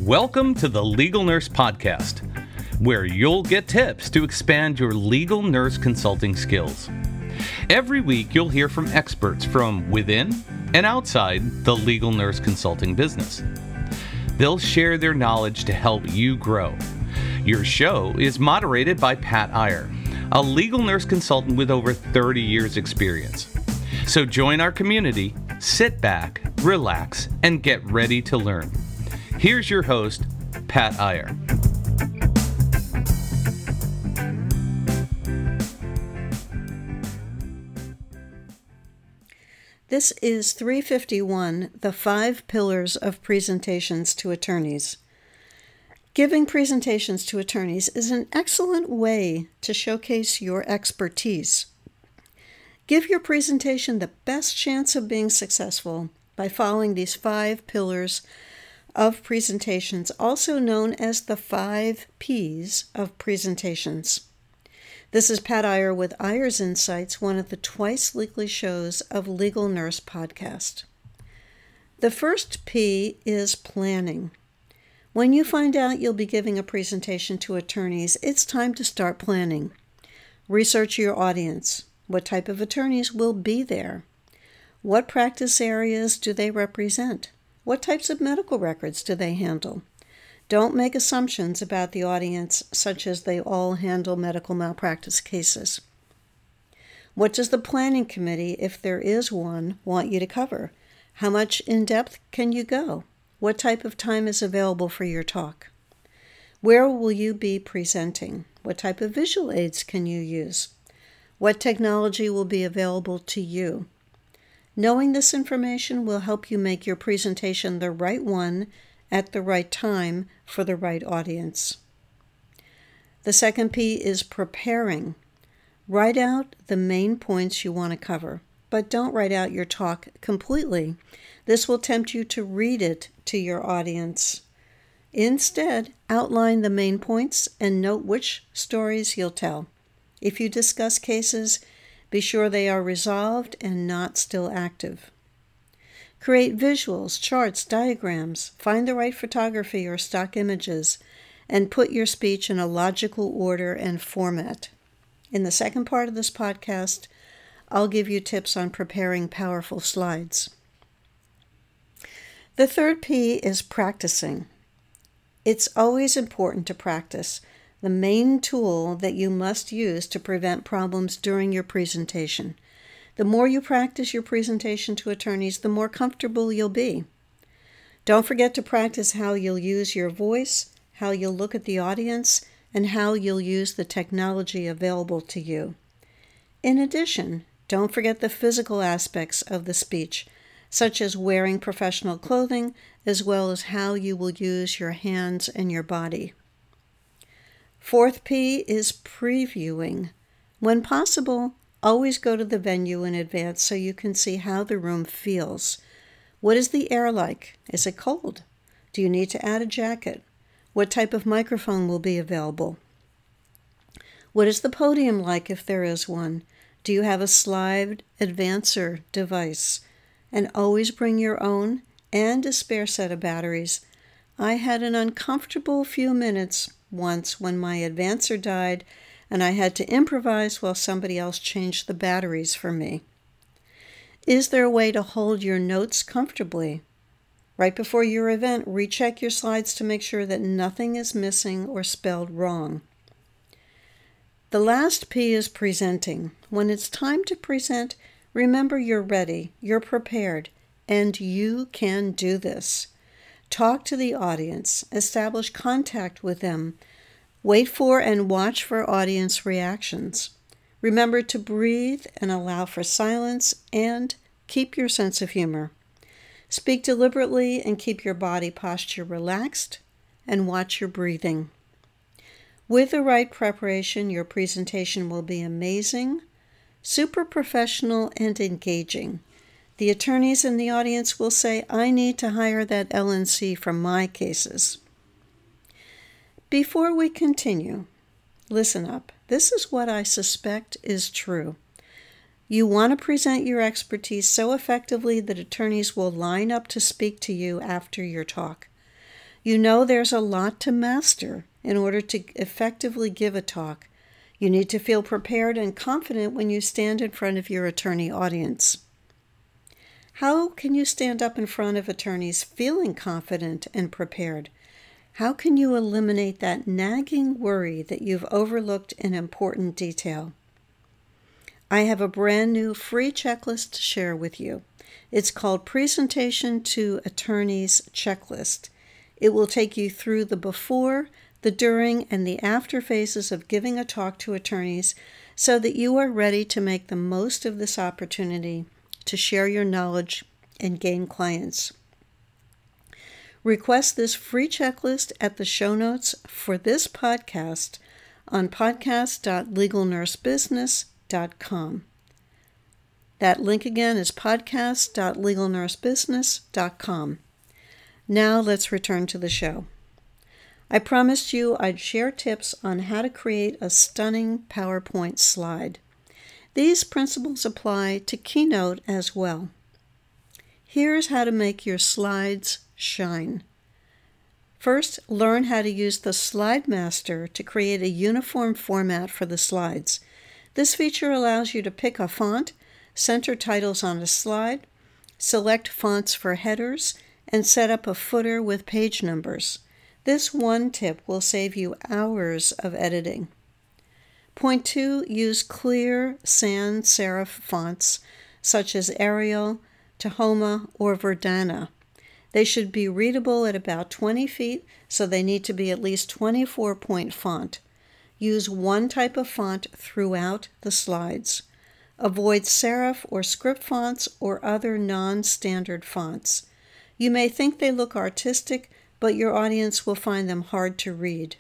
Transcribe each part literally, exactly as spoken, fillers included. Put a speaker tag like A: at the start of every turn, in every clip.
A: Welcome to the Legal Nurse Podcast, where you'll get tips to expand your legal nurse consulting skills. Every week, you'll hear from experts from within and outside the legal nurse consulting business. They'll share their knowledge to help you grow. Your show is moderated by Pat Iyer, a legal nurse consultant with over thirty years experience. So join our community, sit back, relax, and get ready to learn. Here's your host, Pat Iyer.
B: This is three fifty-one, the five pillars of presentations to attorneys. Giving presentations to attorneys is an excellent way to showcase your expertise. Give your presentation the best chance of being successful by following these five pillars of presentations, also known as the five P's of presentations. This is Pat Iyer with Iyer's Insights, one of the twice weekly shows of Legal Nurse Podcast. The first P is planning. When you find out you'll be giving a presentation to attorneys, it's time to start planning. Research your audience. What type of attorneys will be there? What practice areas do they represent? What types of medical records do they handle? Don't make assumptions about the audience, such as they all handle medical malpractice cases. What does the planning committee, if there is one, want you to cover? How much in depth can you go? What type of time is available for your talk? Where will you be presenting? What type of visual aids can you use? What technology will be available to you? Knowing this information will help you make your presentation the right one at the right time for the right audience. The second P is preparing. Write out the main points you want to cover, but don't write out your talk completely. This will tempt you to read it to your audience. Instead, outline the main points and note which stories you'll tell. If you discuss cases, be sure they are resolved and not still active. Create visuals, charts, diagrams, find the right photography or stock images, and put your speech in a logical order and format. In the second part of this podcast, I'll give you tips on preparing powerful slides. The third P is practicing. It's always important to practice, the main tool that you must use to prevent problems during your presentation. The more you practice your presentation to attorneys, the more comfortable you'll be. Don't forget to practice how you'll use your voice, how you'll look at the audience, and how you'll use the technology available to you. In addition, don't forget the physical aspects of the speech, such as wearing professional clothing, as well as how you will use your hands and your body. Fourth P is previewing. When possible, always go to the venue in advance so you can see how the room feels. What is the air like? Is it cold? Do you need to add a jacket? What type of microphone will be available? What is the podium like if there is one? Do you have a slide advancer device? And always bring your own and a spare set of batteries. I had an uncomfortable few minutes once when my advancer died and I had to improvise while somebody else changed the batteries for me. Is there a way to hold your notes comfortably? Right before your event, recheck your slides to make sure that nothing is missing or spelled wrong. The last P is presenting. When it's time to present, remember you're ready, you're prepared, and you can do this. Talk to the audience, establish contact with them, wait for and watch for audience reactions. Remember to breathe and allow for silence, and keep your sense of humor. Speak deliberately and keep your body posture relaxed, and watch your breathing. With the right preparation, your presentation will be amazing, super professional, and engaging. The attorneys in the audience will say, I need to hire that L N C for my cases. Before we continue, listen up. This is what I suspect is true. You want to present your expertise so effectively that attorneys will line up to speak to you after your talk. You know there's a lot to master in order to effectively give a talk. You need to feel prepared and confident when you stand in front of your attorney audience. How can you stand up in front of attorneys feeling confident and prepared? How can you eliminate that nagging worry that you've overlooked an important detail? I have a brand new free checklist to share with you. It's called Presentation to Attorneys Checklist. It will take you through the before, the during, and the after phases of giving a talk to attorneys so that you are ready to make the most of this opportunity to share your knowledge and gain clients. Request this free checklist at the show notes for this podcast on podcast dot legal nurse business dot com. That link again is podcast dot legal nurse business dot com. Now let's return to the show. I promised you I'd share tips on how to create a stunning PowerPoint slide. These principles apply to Keynote as well. Here's how to make your slides shine. First, learn how to use the Slide Master to create a uniform format for the slides. This feature allows you to pick a font, center titles on a slide, select fonts for headers, and set up a footer with page numbers. This one tip will save you hours of editing. Point two, use clear sans serif fonts such as Arial, Tahoma, or Verdana. They should be readable at about twenty feet, so they need to be at least twenty-four point font. Use one type of font throughout the slides. Avoid serif or script fonts or other non-standard fonts. You may think they look artistic, but your audience will find them hard to read.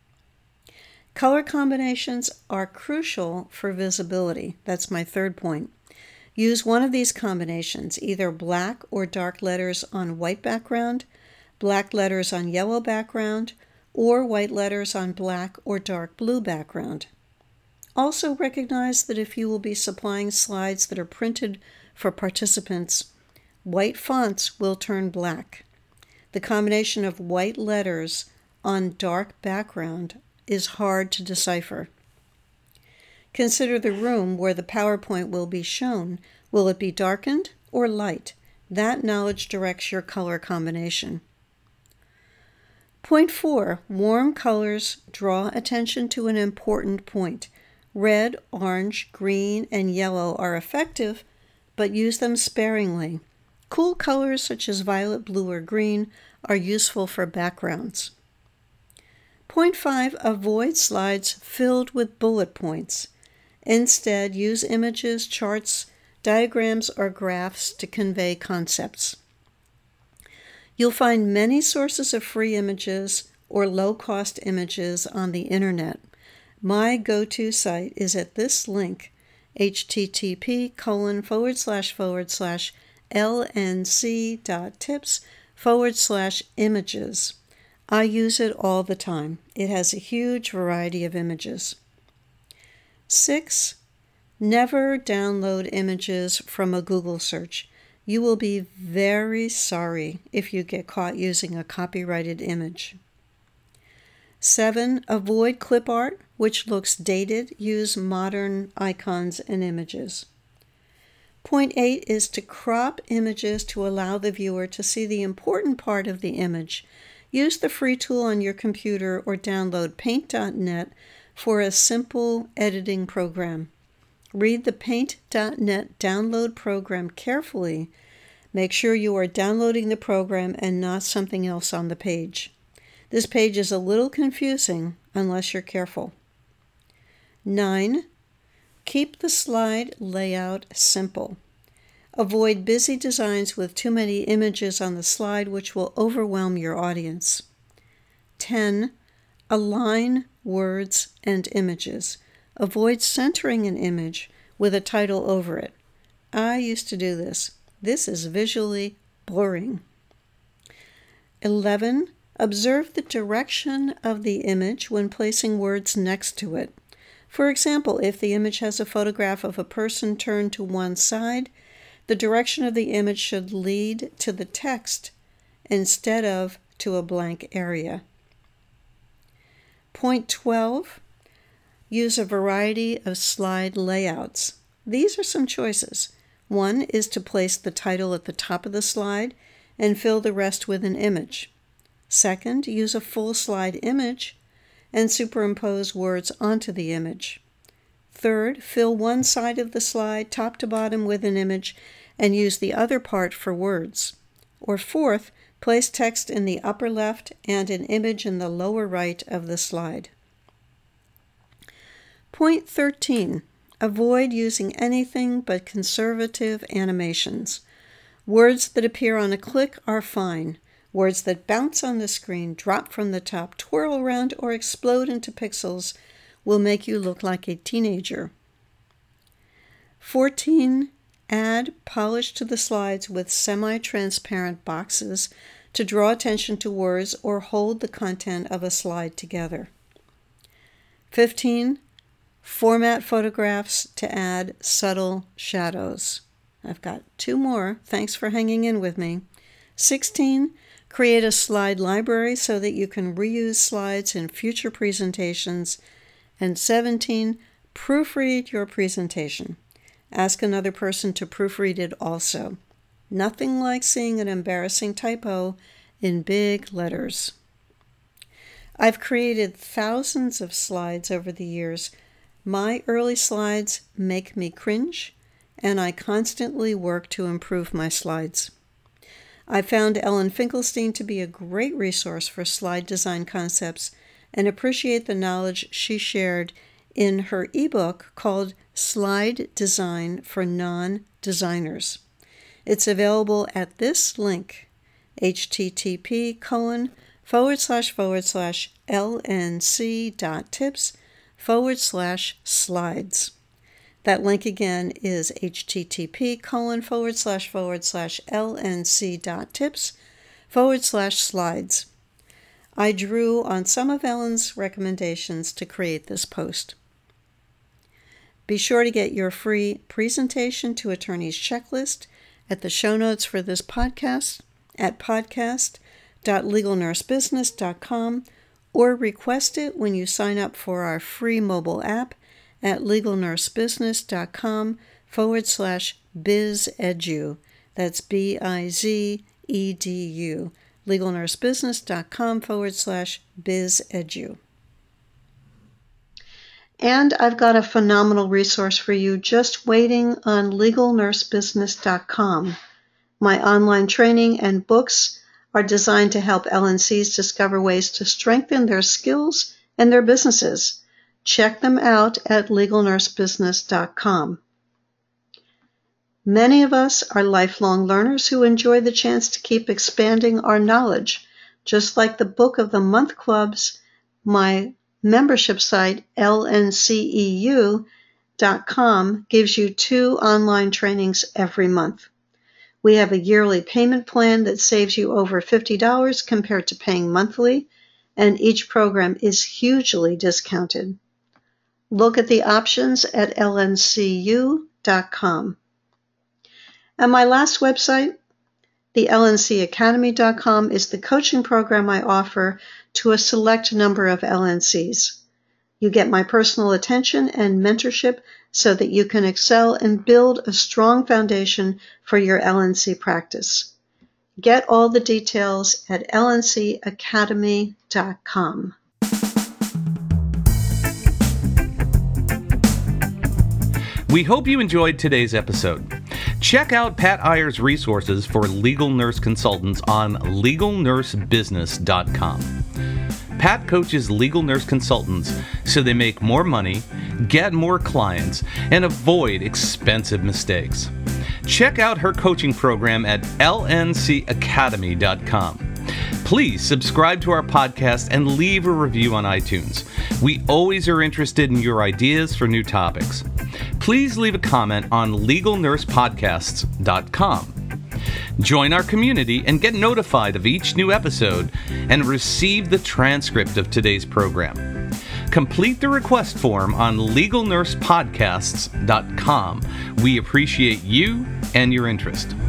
B: Color combinations are crucial for visibility. That's my third point. Use one of these combinations, either black or dark letters on white background, black letters on yellow background, or white letters on black or dark blue background. Also recognize that if you will be supplying slides that are printed for participants, white fonts will turn black. The combination of white letters on dark background is hard to decipher. Consider the room where the PowerPoint will be shown. Will it be darkened or light? That knowledge directs your color combination. Point four, warm colors draw attention to an important point. Red, orange, green, and yellow are effective, but use them sparingly. Cool colors such as violet, blue, or green are useful for backgrounds. Point five, avoid slides filled with bullet points. Instead, use images, charts, diagrams, or graphs to convey concepts. You'll find many sources of free images or low-cost images on the internet. My go-to site is at this link, http colon forward slash forward slash lnc.tips forward slash images. I use it all the time. It has a huge variety of images. Six, never download images from a Google search. You will be very sorry if you get caught using a copyrighted image. Seven, avoid clip art, which looks dated. Use modern icons and images. Point eight is to crop images to allow the viewer to see the important part of the image. Use the free tool on your computer or download paint dot net for a simple editing program. Read the paint dot net download program carefully. Make sure you are downloading the program and not something else on the page. This page is a little confusing unless you're careful. Nine, keep the slide layout simple. Avoid busy designs with too many images on the slide, which will overwhelm your audience. ten. Align words and images. Avoid centering an image with a title over it. I used to do this. This is visually boring. eleven. Observe the direction of the image when placing words next to it. For example, if the image has a photograph of a person turned to one side, the direction of the image should lead to the text instead of to a blank area. Point twelve, use a variety of slide layouts. These are some choices. One is to place the title at the top of the slide and fill the rest with an image. Second, use a full slide image and superimpose words onto the image. Third, fill one side of the slide top to bottom with an image and use the other part for words. Or fourth, place text in the upper left and an image in the lower right of the slide. Point thirteen. Avoid using anything but conservative animations. Words that appear on a click are fine. Words that bounce on the screen, drop from the top, twirl around, or explode into pixels will make you look like a teenager. fourteen. Add polish to the slides with semi-transparent boxes to draw attention to words or hold the content of a slide together. fifteen. Format photographs to add subtle shadows. I've got two more. Thanks for hanging in with me. sixteen. Create a slide library so that you can reuse slides in future presentations. And seventeen. Proofread your presentation. Ask another person to proofread it also. Nothing like seeing an embarrassing typo in big letters. I've created thousands of slides over the years. My early slides make me cringe, and I constantly work to improve my slides. I found Ellen Finkelstein to be a great resource for slide design concepts and appreciate the knowledge she shared in her ebook called Slide Design for Non-Designers. It's available at this link, http colon forward slash forward slash lnc dot tips forward slash slides. That link again is http colon forward slash forward slash lnc dot tips forward slash slides. I drew on some of Ellen's recommendations to create this post. Be sure to get your free presentation to attorneys checklist at the show notes for this podcast at podcast dot legal nurse business dot com or request it when you sign up for our free mobile app at legalnursebusiness.com forward slash bizedu. That's B I Z E D U. legalnursebusiness.com forward slash bizedu. And I've got a phenomenal resource for you just waiting on legal nurse business dot com. My online training and books are designed to help L N Cs discover ways to strengthen their skills and their businesses. Check them out at legal nurse business dot com. Many of us are lifelong learners who enjoy the chance to keep expanding our knowledge. Just like the Book of the Month clubs, my membership site, L N C E U dot com, gives you two online trainings every month. We have a yearly payment plan that saves you over fifty dollars compared to paying monthly, and each program is hugely discounted. Look at the options at L N C U dot com. And my last website, the L N C Academy dot com, is the coaching program I offer to a select number of L N Cs. You get my personal attention and mentorship so that you can excel and build a strong foundation for your L N C practice. Get all the details at L N C Academy dot com.
A: We hope you enjoyed today's episode. Check out Pat Iyer's resources for legal nurse consultants on legal nurse business dot com. Pat coaches legal nurse consultants so they make more money, get more clients, and avoid expensive mistakes. Check out her coaching program at L N C Academy dot com. Please subscribe to our podcast and leave a review on iTunes. We always are interested in your ideas for new topics. Please leave a comment on legal nurse podcasts dot com. Join our community and get notified of each new episode and receive the transcript of today's program. Complete the request form on legal nurse podcasts dot com. We appreciate you and your interest.